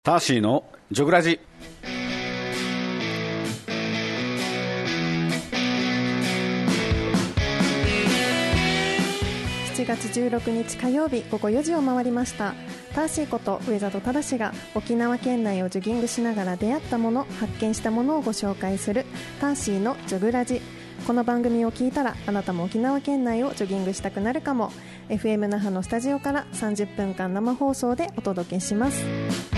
ターシーのジョグラジ。 7月16日火曜日午後4時を回りました。ターシーこと上里忠が沖縄県内をジョギングしながら出会ったもの、発見したものをご紹介するターシーのジョグラジ。この番組を聞いたらあなたも沖縄県内をジョギングしたくなるかも。 FM 那覇のスタジオから30分間生放送でお届けします。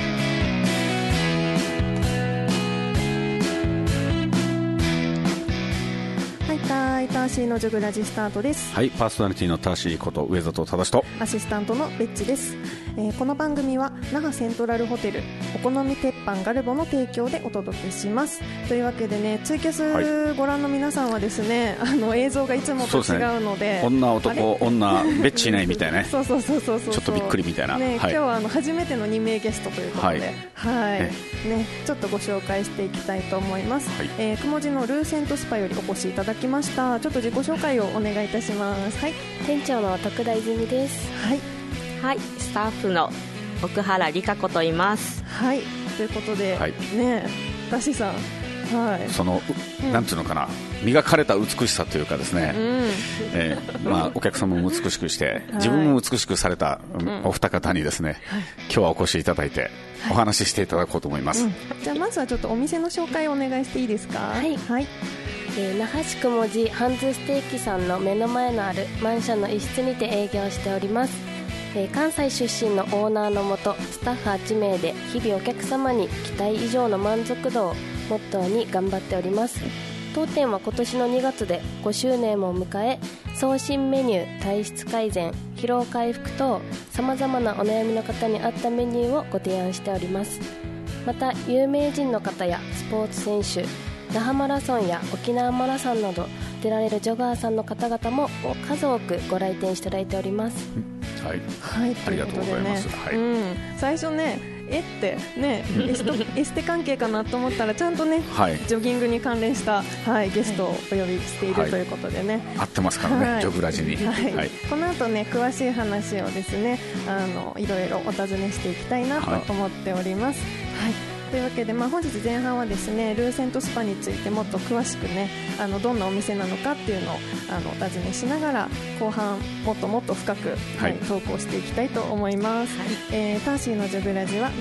ターシーのジョグラジスタートです。 はい、パーソナリティのターシーこと上里忠とアシスタントのベッチです。この番組は那覇セントラルホテルお好み鉄板ガルボの提供でお届けします。というわけでね、ツイキャスご覧の皆さんはですね、映像がいつもと違うので、 女男女ベッチいないみたいなねそうちょっとびっくりみたいな、 ね、今日は初めての2名ゲストということで、ちょっとご紹介していきたいと思います。くもじのルーセントスパよりお越しいただきました。ちょっと自己紹介をお願いいたします。 店長の徳田泉です。 スタッフの奥原理香子と言います。 ということで、ターシーさん、 そのなんていうのかな、磨かれた美しさというかですね、お客様も美しくして自分も美しくされたお二方にですね、今日はお越しいただいてお話ししていただこうと思います。 じゃあまずはちょっとお店の紹介をお願いしていいですか。 那覇市くもじハンズステーキさんの目の前のあるマンションの一室にて営業しております。関西出身のオーナーのもとスタッフ8名で日々お客様に期待以上の満足度をモットーに頑張っております。当店は今年の2月で5周年を迎え、送信メニュー、体質改善、疲労回復等さまざまなお悩みの方に合ったメニューをご提案しております。また有名人の方やスポーツ選手、那覇マラソンや沖縄マラソンなど出られるジョガーさんの方々も数多くご来店していただいております。 ありがとうございます。 最初ね、ってね、エステ関係かなと思ったらちゃんとね、ジョギングに関連した、ゲストをお呼びしているということでね、 合ってますからね、ジョグラジに。 この後ね、詳しい話をですね、いろいろお尋ねしていきたいなと思っております。というわけで、本日前半はですね、ルーセントスパについてもっと詳しくね、どんなお店なのかっていうのをお尋ねしながら、後半もっともっと深く、投稿していきたいと思います。ターシーのジョグラジは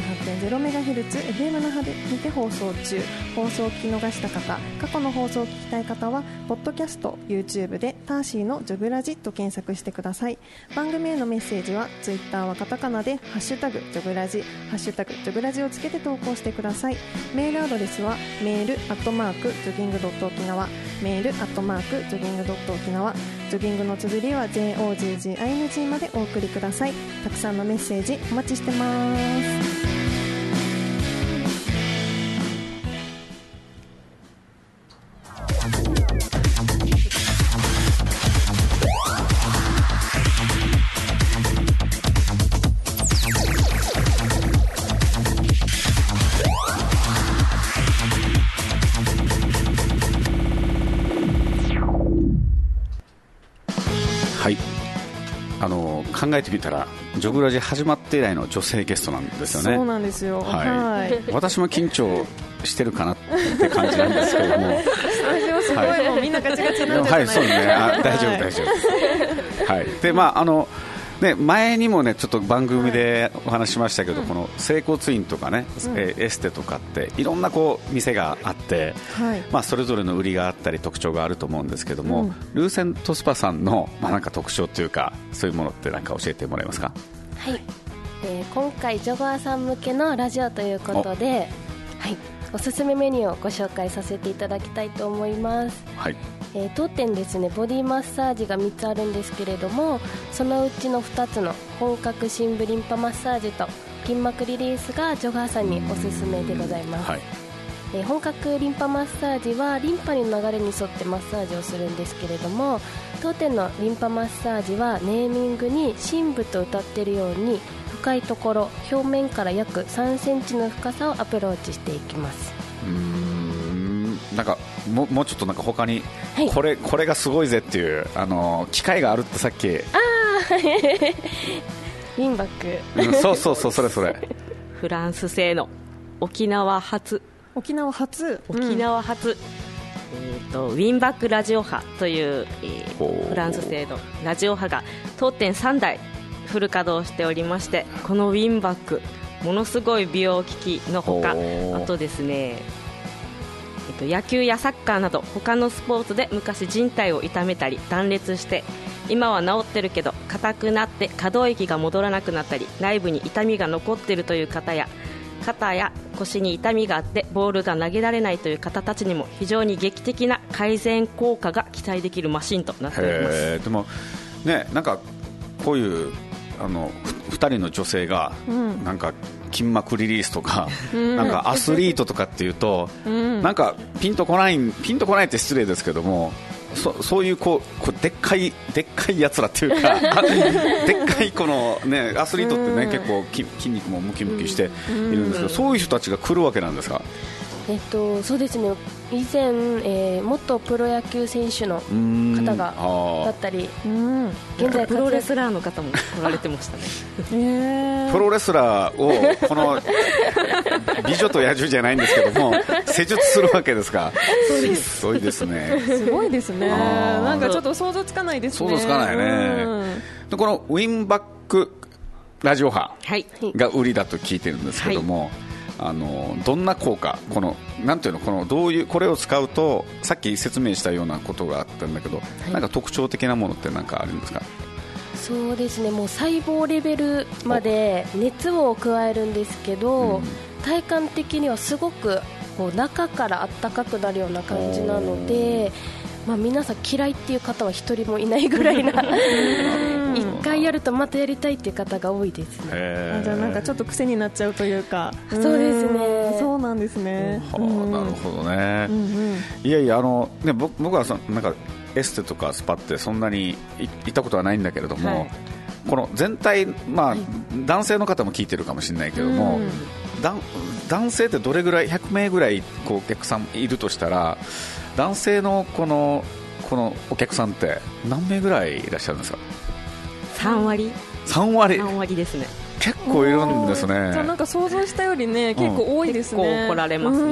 78.0MHz FM 那覇にて放送中。放送を聞き逃した方、過去の放送を聞きたい方はポッドキャスト、YouTube でターシーのジョグラジと検索してください。番組へのメッセージはツイッターはカタカナでハッシュタグジョグラジ、ハッシュタグジョグラジをつけて投稿してください。メールアドレスはメール@ジョギング沖縄、メール@ジョギング沖縄、ジョギングの綴りは JOGGING までお送りください。たくさんのメッセージお待ちしてます。 考えてみたらジョグラジ始まって以来の女性ゲストなんですよね。 そうなんですよ。 私も緊張してるかなって感じなんですけども、 スタジオすごい、もうみんなガチガチになっちゃってない。 そうね、大丈夫。で、前にもね、ちょっと番組でお話ししましたけど、この整骨院とかね、エステとかっていろんな店があって、それぞれの売りがあったり特徴があると思うんですけども、ルーセントスパさんの、なんか特徴というか、そういうものってなんか教えてもらえますか。 今回ジョガーさん向けのラジオということで、おすすめメニューをご紹介させていただきたいと思います。当店ですね、ボディマッサージが3つあるんですけれども、そのうちの2つの本格深部リンパマッサージと筋膜リリースがジョガーさんにおすすめでございます。本格リンパマッサージはリンパの流れに沿ってマッサージをするんですけれども、当店のリンパマッサージはネーミングに深部と歌っているように、深いところ表面から約3センチの深さをアプローチしていきます。 なんかもうちょっとなんか他に、これがすごいぜっていう機械があるってさっき。 リンバック。 そうそれフランス製の沖縄発、ウィンバックラジオ波という、フランス製のラジオ波が当店3台フル稼働しておりまして、このウィンバックものすごい美容機器のほか、あとですね、野球やサッカーなど他のスポーツで昔靭帯を痛めたり断裂して今は治ってるけど硬くなって可動域が戻らなくなったり内部に痛みが残っているという方や、肩や腰に痛みがあってボールが投げられないという方たちにも非常に劇的な改善効果が期待できるマシンとなっております。 でもね、なんかこういう2人の女性がなんか筋膜リリースとか、なんかアスリートとかっていうと、なんかピンとこないって失礼ですけども、そういうこうでっかいやつらっていうかでっかいこの、ね、アスリートってね、結構筋肉もムキムキしているんですけど、そういう人たちが来るわけなんですか？ そうですね、以前、元プロ野球選手の方がだったり、現在プロレスラーの方も来られてましたね。 プロレスラーをこの美女と野獣じゃないんですけども施術するわけですか？ そうです。 すごいですね。 すごいですね。なんかちょっと想像つかないですね。 想像つかないね。でこのウィンバックラジオ波が売りだと聞いてるんですけども、どんな効果、なんていうの、どういうこれを使うと、さっき説明したようなことがあったんだけど、なんか特徴的なものって何かあるんですか？ そうですね、もう細胞レベルまで熱を加えるんですけど、体感的にはすごくこう中から温かくなるような感じなので、皆さん嫌いっていう方は一人もいないぐらいな一回やるとまたやりたいっていう方が多いですね。 じゃあなんかちょっと癖になっちゃうというか。 そうですね。 そうなんですね。 なるほどね。いやいや、ね、僕はなんかエステとかスパってそんなに行ったことはないんだけれども、この全体、男性の方も聞いてるかもしれないけども、男性ってどれぐらい、100名ぐらいお客さんいるとしたら、男性のこのお客さんって何名ぐらいいらっしゃるんですか ？3割ですね。 結構いるんですね。 じゃあなんか想像したよりね、結構多いですね。 結構来られます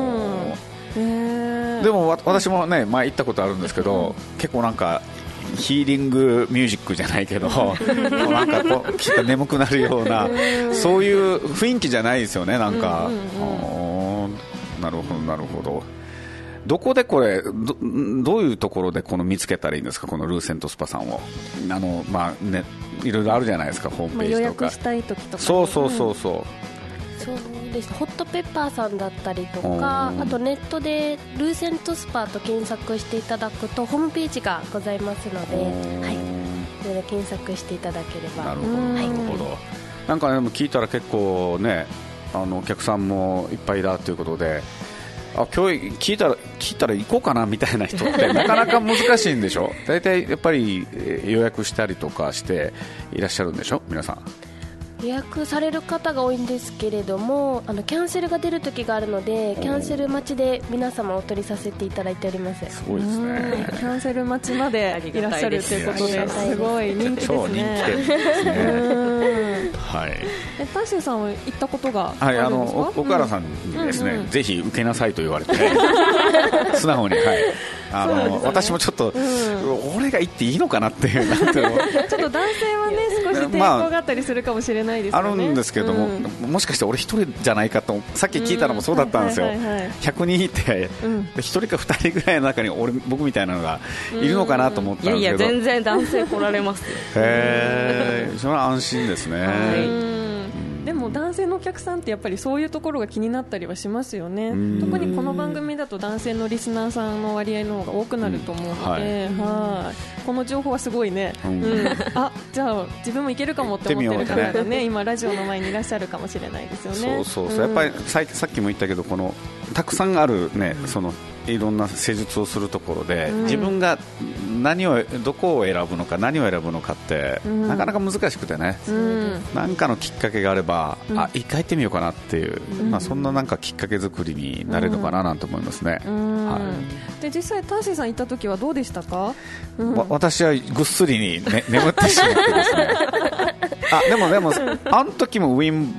ね。 でも私もね、前行ったことあるんですけど、結構なんかヒーリングミュージックじゃないけどなんか眠くなるようなそういう雰囲気じゃないですよね。なんかなるほど。どこでこれ どういうところで見つけたらいいんですか、このルーセントスパさんを。ね、いろいろあるじゃないですか、ホームページとか。 予約したい時とか、ね、 そうそうです。ホットペッパーさんだったりとか、あとネットでルーセントスパと検索していただくとホームページがございますので、それで検索していただければ。 なるほど。なんか、ね、聞いたら結構ね、お客さんもいっぱいだということで、今日聞いたら行こうかなみたいな人ってなかなか難しいんでしょ。大体やっぱり予約したりとかしていらっしゃるんでしょ、皆さん。 予約される方が多いんですけれども、キャンセルが出る時があるので、キャンセル待ちで皆様お取りさせていただいております。 すごいですね。 キャンセル待ちまでいらっしゃるということで、すごい人気ですね。 超人気ですね。はい。 タッシーさんは行ったことがあるんですか？ 奥原さんにですね、ぜひ受けなさいと言われて素直に、私もちょっと、俺が行っていいのかなっていう、なんていうのちょっと男性はね、少し抵抗があったりするかもしれないですよね。 あるんですけども、もしかして俺一人じゃないかと、さっき聞いたのもそうだったんですよ。100人いて、1人か2人ぐらいの中に僕みたいなのがいるのかなと思ったんですけど。 いや全然男性来られますよ。 それは安心ですね。 でも男性のお客さんってやっぱりそういうところが気になったりはしますよね。特にこの番組だと男性のリスナーさんの割合の方が多くなると思うので、この情報はすごいね、じゃあ自分もいけるかもって思ってる方がね、今ラジオの前にいらっしゃるかもしれないですよね。そうやっぱりさっきも言ったけど、たくさんあるね、いろんな施術をするところで、自分がどこを選ぶのか、何を選ぶのかって、なかなか難しくてね、何かのきっかけがあれば、一回行ってみようかなっていう、そんななんかきっかけ作りになれるのかななんて思いますね。 で実際ターシーさん行った時はどうでしたか？ 私はぐっすりに、眠ってしまってですねでもあの時もウィンバッ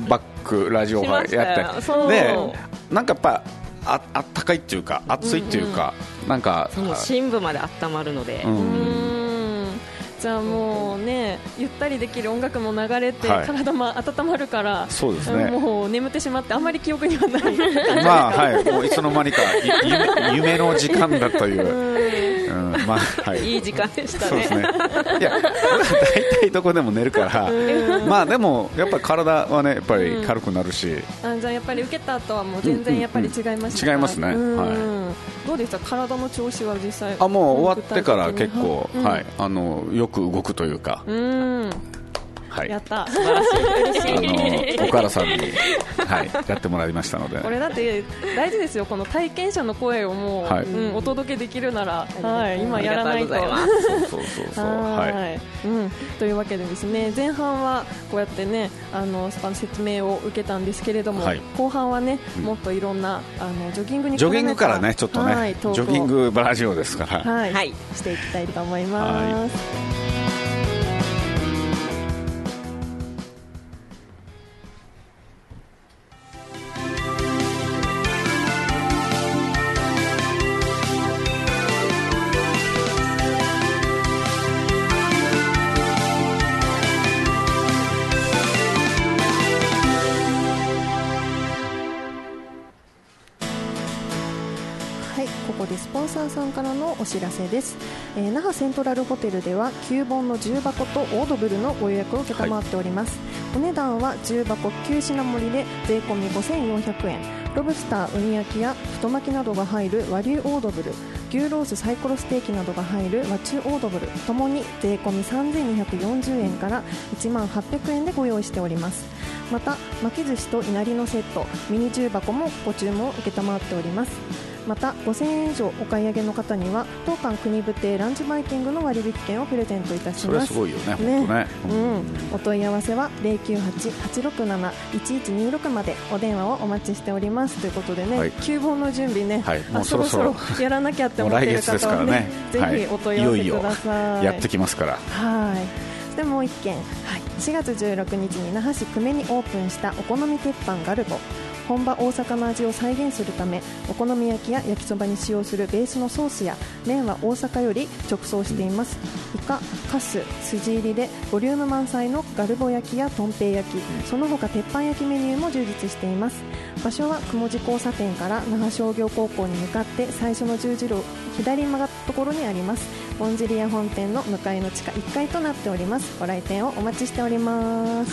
クラジオ波やってでなんかやっぱあったかいっていうか暑いっていうか、なんか深部まで温まるので、 じゃあもうね、ゆったりできる音楽も流れて、体も温まるから、 そうですね、 もう眠ってしまってあんまり記憶にはないまあはい、もういつの間にか夢の時間だという、まあはい、 いい時間でしたね。 そうですね。いや、大体どこでも寝るから、まあでもやっぱり体はねやっぱり軽くなるし、 じゃあやっぱり受けた後はもう全然やっぱり違いましたか？ 違いますね。 はい。どうでした？体の調子は実際。 もう終わってから結構、はい、よく動くというか。はい、 やった、 素晴らしい。 岡原さんに、はい、やってもらいましたので、 これだって大事ですよ、この体験者の声をもう、お届けできるなら、今やらないと。というわけでですね、前半はこうやってね、説明を受けたんですけれども、後半はね、もっといろんなジョギングにジョギングからね、ちょっとね、ジョギングラジオですから、 していきたいと思います。スポンサーさんからのお知らせです。那覇セントラルホテルでは9本の重箱とオードブルのご予約を承っております。お値段は重箱9品盛りで税込み5400円。ロブスター、ウニ焼きや太巻きなどが入る和牛オードブル、牛ロースサイコロステーキなどが入る和中オードブルともに税込み3240円から10800円でご用意しております。また巻き寿司といなりのセット、ミニ重箱もご注文を承っております。また5000円以上お買い上げの方には当館国部亭ランチバイキングの割引券をプレゼントいたします。 それすごいよね、本当ね。 お問い合わせは 098-867-1126 までお電話をお待ちしておりますということでね、9本の準備ね、 もうそろそろやらなきゃって思っている方はね、ぜひお問い合わせください。 やってきますから。 でもう1件、4月16日に那覇市久米にオープンしたお好み鉄板ガルボ。本場大阪の味を再現するため、お好み焼きや焼きそばに使用するベースのソースや麺は大阪より直送しています。イカ、カス、筋入りでボリューム満載のガルボ焼きやとんぺい焼き、その他鉄板焼きメニューも充実しています。場所は雲路交差点から那覇商業高校に向かって最初の十字路左に曲がったところにあります。ボンジリア本店の向かいの地下1階となっております。ご来店をお待ちしております。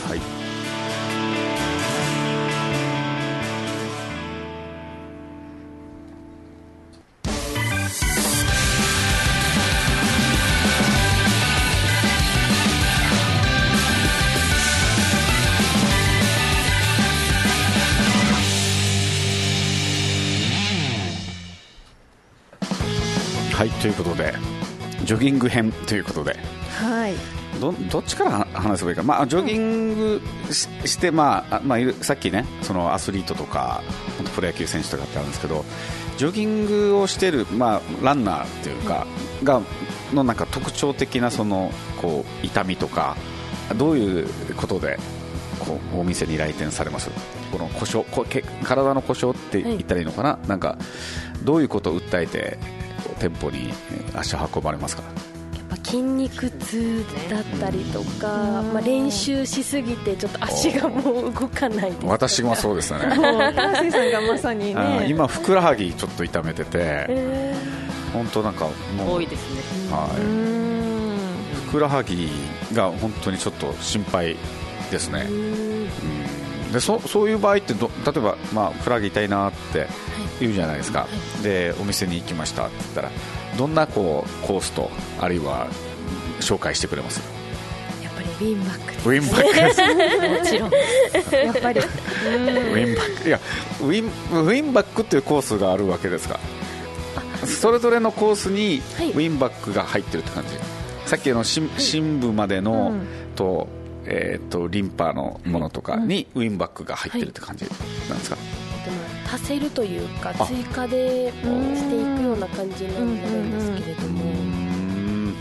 ということでジョギング編ということで、どっちから話せばいいか、ジョギング して、さっきね、そのアスリートとかプロ野球選手とかってあるんですけど、ジョギングをしている、ランナーっていうかのなんか特徴的なそのこう痛みとか、どういうことでこうお店に来店されます？この故障、体の故障って言ったらいいのかな、なんかどういうことを訴えて店舗に足を運ばれますか？ やっぱ筋肉痛だったりとか、練習しすぎてちょっと足がもう動かないです。 私もそうですね。 高橋さんがまさにね、 今ふくらはぎちょっと痛めてて、本当なんかもう多いですね。 ふくらはぎが本当にちょっと心配ですね。でそういう場合って例えば、ふくらはぎ痛いなって言うじゃないですか。でお店に行きましたって言ったら、どんなコースとあるいは紹介してくれます？ やっぱりウィンバックです。 ウィンバックです。 もちろんやっぱりウィンバック、いやウィンバックっていうコースがあるわけですか？それぞれのコースにウィンバックが入ってるって感じ。さっきの深部までのとリンパのものとかにウィンバックが入ってるって感じなんですか？ 足せるというか追加でしていくような感じになるんですけれども、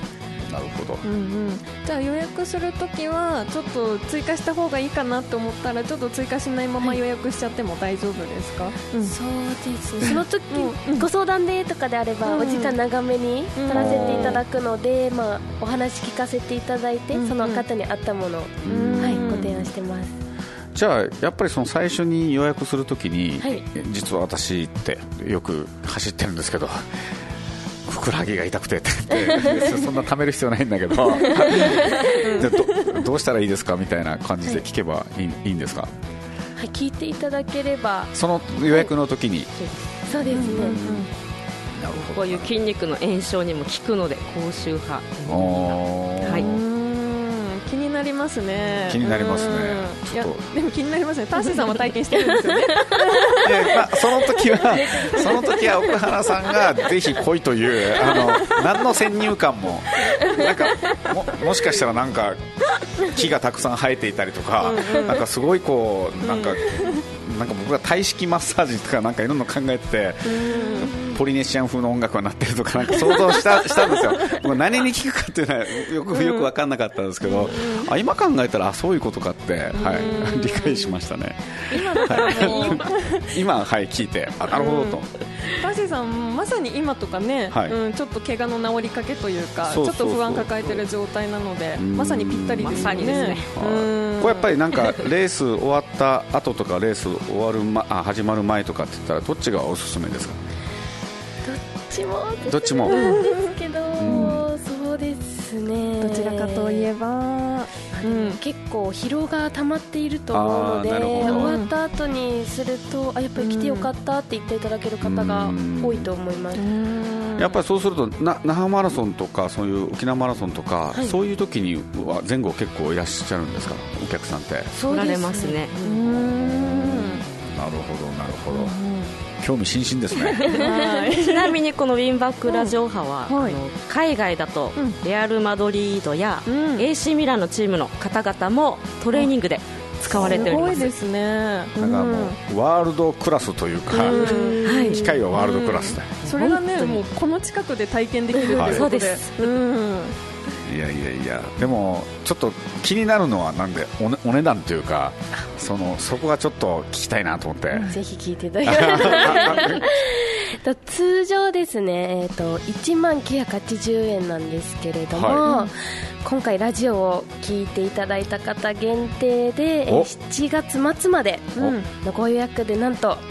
なるほど、 じゃあ予約するときはちょっと追加した方がいいかなと思ったらちょっと追加しないまま予約しちゃっても大丈夫ですか？ そうですね、その時、ご相談でとかであれば、お時間長めに取らせていただくので、お話聞かせていただいて、その方に合ったものを、ご提案してます。 じゃあやっぱりその最初に予約するときに、実は私ってよく走ってるんですけど、ふくらはぎが痛くてってそんな貯める必要ないんだけどどうしたらいいですかみたいな感じで聞けばいいんですか？ 聞いていただければ、 その予約の時に。 そうですね、 こういう筋肉の炎症にも効くので、高周波、 気になりますね。 気になりますね。 いやでも気になりますね。ターシーさんは体験してるんですよね。 その時は奥原さんがぜひ来いという何の先入観もなんか もしかしたらなんか木がたくさん生えていたりとか、なんかすごいこうなんか僕が体式マッサージとかなんかいろんなの考えて、ポリネシアン風の音楽が鳴ってるとかなんか想像したんですよ。もう何に聞くかっていうのはよく分かんなかったんですけど、今考えたらそういうことかって、理解しましたね。今聞いてなるほどと。 ターシーさんまさに今とかね、ちょっと怪我の治りかけというか、ちょっと不安抱えてる状態なので、まさにぴったりですね。 これやっぱりなんかレース終わった後とかレース始まる前とかって言ったらどっちがおすすめですか？どっちもですけど、そうですね、 どちらかといえば、 結構疲労が溜まっていると思うので、終わった後にするとやっぱり来てよかったって言っていただける方が多いと思います。 やっぱりそうすると那覇マラソンとかそういう沖縄マラソンとか、そういう時には前後結構いらっしゃるんですか、お客さんって。 そうられますね。 なるほど、興味津々ですね。 ちなみにこのウィンバックラジオ波は、海外だとレアル・マドリードや AC ミランのチームの方々もトレーニングで使われております。 すごいですね。 なんかもうワールドクラスというか、機械はワールドクラスで、 それがね、もうこの近くで体験できるということで、 そうです。 いやでもちょっと気になるのはなんでお値段というか、そこがちょっと聞きたいなと思って、 ぜひ聞いていただきたい。通常ですね、1980円なんですけれども、今回ラジオを聞いていただいた方限定で7月末までのご予約でなんと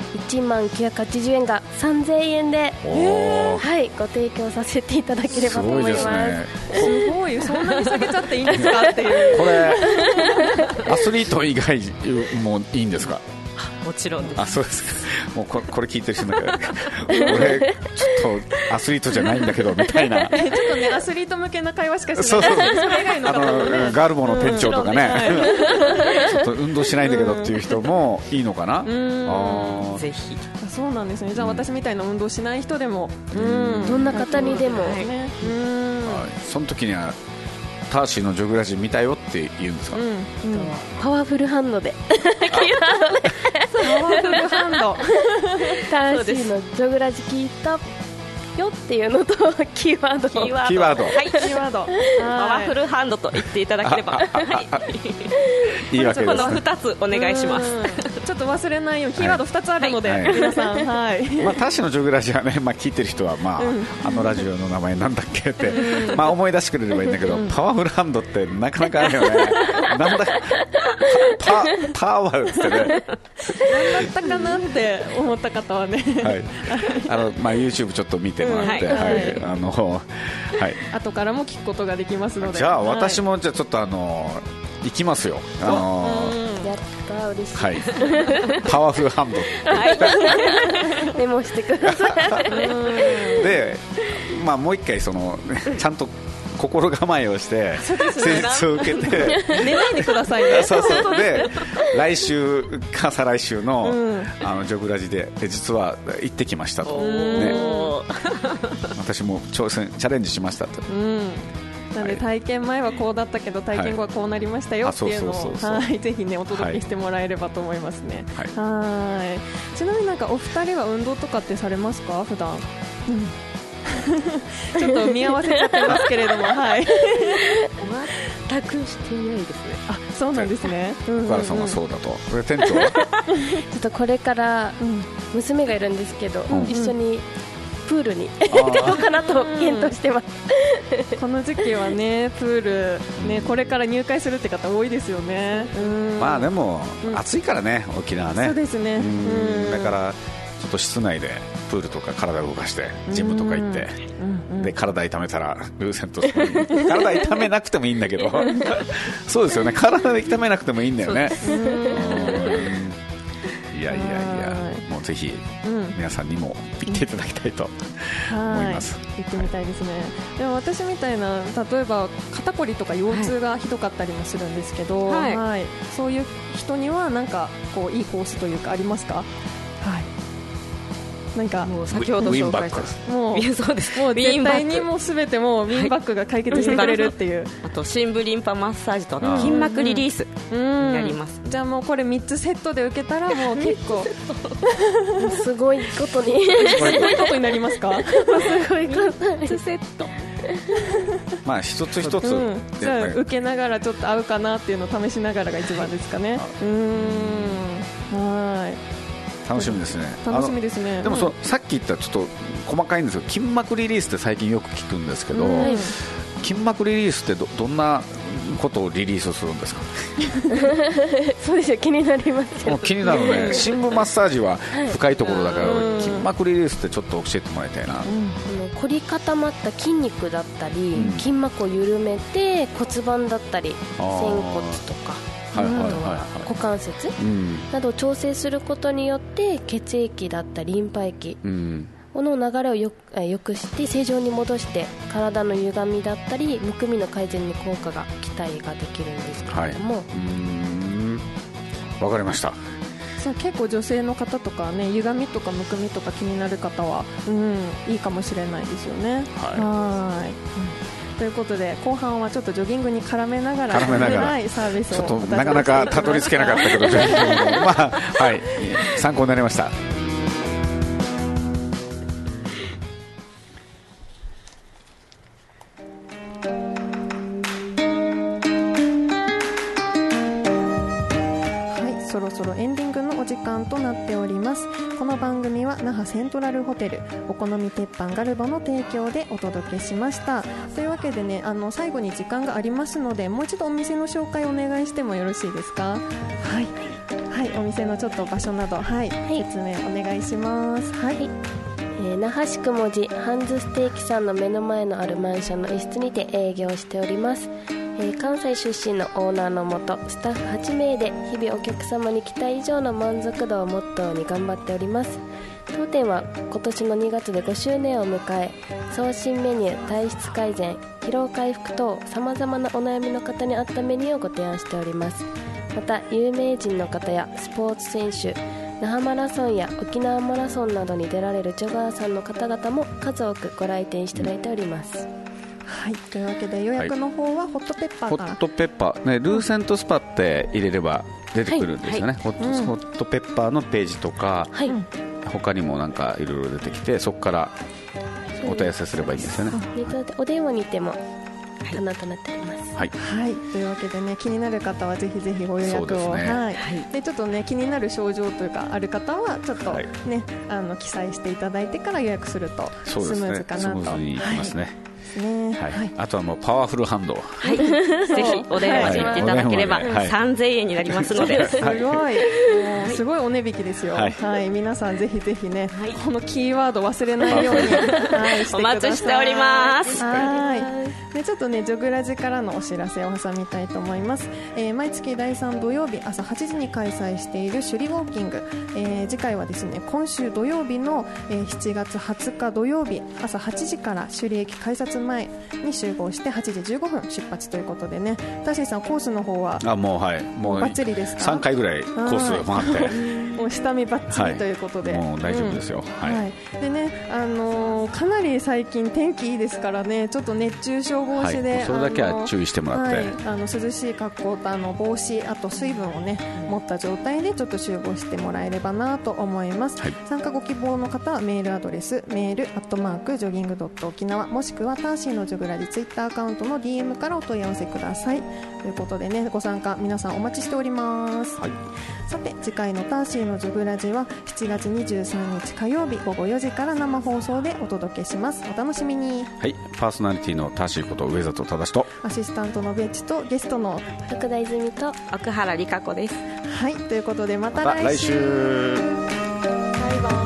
1980円が3000円で、ご提供させていただければと思います。 すごい、そんなに下げちゃっていいんですかっていう。 これアスリート以外もいいんですか？ もちろんです。 そうですか。もうこれ聞いてる人だけど俺ちょっとアスリートじゃないんだけどみたいな、 ちょっとねアスリート向けな会話しかしない。それ以外の方もね、 ガルボの店長とかね、ちょっと運動しないんだけどっていう人もいいのかな。 ぜひ。 そうなんですね。じゃあ私みたいな運動しない人でも、 どんな方にでも、 その時にはターシーのジョグラジ見たよって言うんですか？ パワフルハンドでパワフルハンドターシーのジョグラジ聞いたよっていうのとキーワードパワフルハンドと言っていただければいいわけですね。 この2つお願いします。 ちょっと忘れないようにキーワード2つあるので、皆さん、ターシーのジョグラジはね、聞いてる人は、あのラジオの名前なんだっけって思い出してくれればいいんだけど、パワフルハンドってなかなかあるよね。なんだパワーってね、 何だったかなって思った方はね、 YouTube ちょっと見てもらって、 後からも聞くことができますので。 じゃあ私もちょっと行きますよ。 やった嬉しい。 パワフルハンドメモしてください。 で、もう一回ちゃんと心構えをして施術を受けて寝ないでくださいね。 で来週か再来週のジョグラジで実は行ってきましたと、私もチャレンジしましたと。 なので体験前はこうだったけど体験後はこうなりましたよっていうのをぜひねお届けしてもらえればと思いますね。ちなみにお二人は運動とかってされますか、普段？ ちょっと見合わせちゃってますけれども、はい、 全くしていないですね。 あ、そうなんですね。 お母さんはそうだと。これ店長はちょっとこれから娘がいるんですけど、一緒にプールに行こうかなと検討してます。 この時期はね、プール、ね、これから入会するって方多いですよね。 まあでも暑いからね、沖縄ね。 そうですね。 だからちょっと室内でプールとか体を動かしてジムとか行って、で体痛めたらルーセント体痛めなくてもいいんだけどそうですよね、体で痛めなくてもいいんだよね。いやいやいや、もうぜひ皆さんにも行っていただきたいと思います。 行ってみたいですね。でも私みたいな、例えば肩こりとか腰痛がひどかったりもするんですけど、はい、そういう人にはなんかこういいコースというかありますか？はい、なんかもう先ほど紹介したもうそうです。 もう絶対にもう全てもうウィンバックが解決してくれるっていう、 あと深部リンパマッサージと筋膜リリースになります。 じゃあもうこれ3つセットで受けたらもう結構すごいことにすごいことになりますか？ すごいこと 3つセットまあ一つ一つ、 じゃあ受けながらちょっと合うかなっていうのを試しながらが一番ですかね。はい、 楽しみですね。 楽しみですね。 でもさっき言ったちょっと細かいんですけど、筋膜リリースって最近よく聞くんですけど、筋膜リリースってどんなことをリリースするんですか？ そうですよ、気になりますよ。 気になるね。深部マッサージは深いところだから、筋膜リリースってちょっと教えてもらいたいな。 凝り固まった筋肉だったり、筋膜を緩めて骨盤だったり仙骨とか、あとは股関節などを調整することによって血液だったりリンパ液の流れをよくして正常に戻して体の歪みだったりむくみの改善に効果が期待ができるんですけれども、 わかりました。 結構女性の方とかね、歪みとかむくみとか気になる方は、いいかもしれないですよね。はい、ということで後半はちょっとジョギングに絡めながらサービスをちょっとなかなかたどり着けなかったけどジョギングもまあ、はい、参考になりました。 そろそろエンディングのお時間となっております。この番組は那覇セントラルホテルお好み鉄板ガルボの提供でお届けしました。というわけでね、最後に時間がありますのでもう一度お店の紹介をお願いしてもよろしいですか？はい、はい、お店のちょっと場所など、説明お願いします。 那覇市雲寺ハンズステーキさんの目の前のあるマンションの一室にて営業しております。関西出身のオーナーのもとスタッフ8名で日々お客様に期待以上の満足度をモットーに頑張っております。当店は今年の2月で5周年を迎え、送信メニュー、体質改善、疲労回復等さまざまなお悩みの方に合ったメニューをご提案しております。また有名人の方やスポーツ選手、那覇マラソンや沖縄マラソンなどに出られるジョガーさんの方々も数多くご来店していただいております。 はい、というわけで予約の方はホットペッパーから、 ホットペッパー、ね、ルーセントスパって入れれば出てくるんですよね。ホットペッパーのページとか、他にもなんかいろいろ出てきて、そこからお問い合わせすればいいんですよね。 お電話にても可能となっております。 というわけでね、気になる方はぜひぜひご予約を、でちょっとね気になる症状というかある方はちょっとね、記載していただいてから予約するとスムーズかなと。 スムーズにいきますね。あとはもうパワフルハンド、ぜひお電話していただければ3000円になりますので、 すごいお値引きですよ。皆さんぜひぜひね、このキーワード忘れないようにお待ちしております。 でちょっとねジョグラジからのお知らせを挟みたいと思います。毎月第3土曜日朝8時に開催している首里ウォーキング、次回はですね今週土曜日の、7月20日土曜日朝8時から首里駅改札前に集合して8時15分出発ということでね、タシーさんコースの方はもうバッチリですか？ 3回ぐらいコースを回ってもう下見バッチリということで、 もう大丈夫ですよ、 でね、かなり最近天気いいですからね、ちょっと熱中症防止で、 それだけは注意してもらって、 涼しい格好と帽子、あと水分をね持った状態でちょっと集合してもらえればなと思います、参加ご希望の方はメールアドレスメール@ジョギング沖縄、もしくはターシーのジョグラジツイッターアカウントの DM からお問い合わせくださいということでね、ご参加皆さんお待ちしております、さて次回のターシーのジョグラジは7月23日火曜日午後4時から生放送でお届けします。お楽しみに。 パーソナリティのターシーこと上里正とアシスタントのベッチとゲストの福田泉と奥原理香子です。 ということでまた来週。 バイバイ。